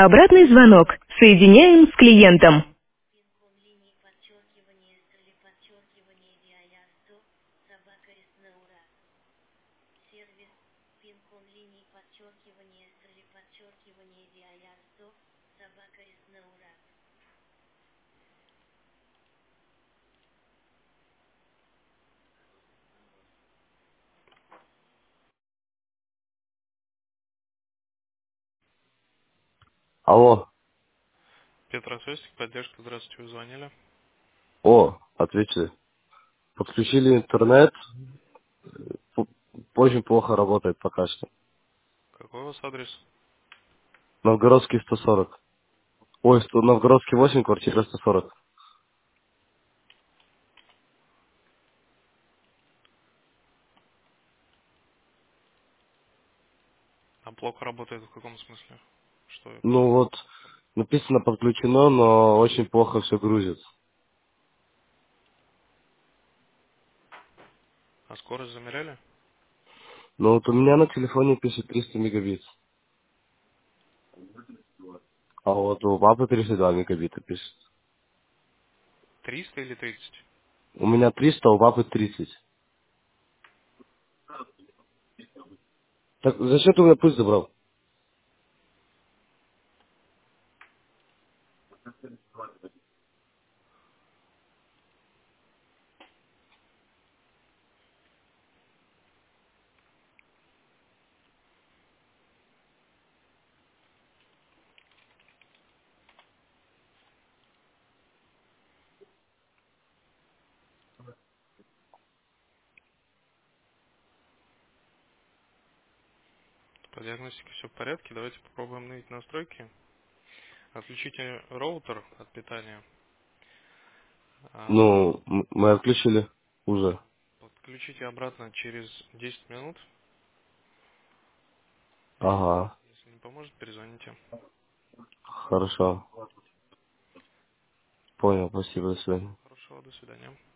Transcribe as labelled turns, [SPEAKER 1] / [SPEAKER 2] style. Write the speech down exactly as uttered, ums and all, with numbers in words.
[SPEAKER 1] Обратный звонок. Соединяем с клиентом.
[SPEAKER 2] Алло.
[SPEAKER 3] Петросвестик, поддержка, здравствуйте, вы звонили.
[SPEAKER 2] О, ответили. Подключили интернет. П- Очень плохо работает пока что.
[SPEAKER 3] Какой у вас адрес?
[SPEAKER 2] Новгородский сто сорок. Ой, сто- Новгородский восемь, квартира сто сорок.
[SPEAKER 3] А плохо работает в каком смысле? Что?
[SPEAKER 2] Ну вот, написано подключено, но очень плохо все грузит.
[SPEAKER 3] А скорость замеряли?
[SPEAKER 2] Но вот у меня на телефоне пишет триста мегабит. А вот у папы тридцать два мегабита пишет.
[SPEAKER 3] триста или тридцать?
[SPEAKER 2] У меня триста, а у папы тридцать. Так зачем ты у меня пульт забрал?
[SPEAKER 3] По диагностике все в порядке. Давайте попробуем обновить настройки. Отключите роутер от питания. А,
[SPEAKER 2] Ну, м- мы отключили уже.
[SPEAKER 3] Подключите обратно через десять минут. И
[SPEAKER 2] Ага,
[SPEAKER 3] если не поможет, перезвоните.
[SPEAKER 2] хорошо. Понял, спасибо, до свидания.
[SPEAKER 3] Хорошего, до свидания.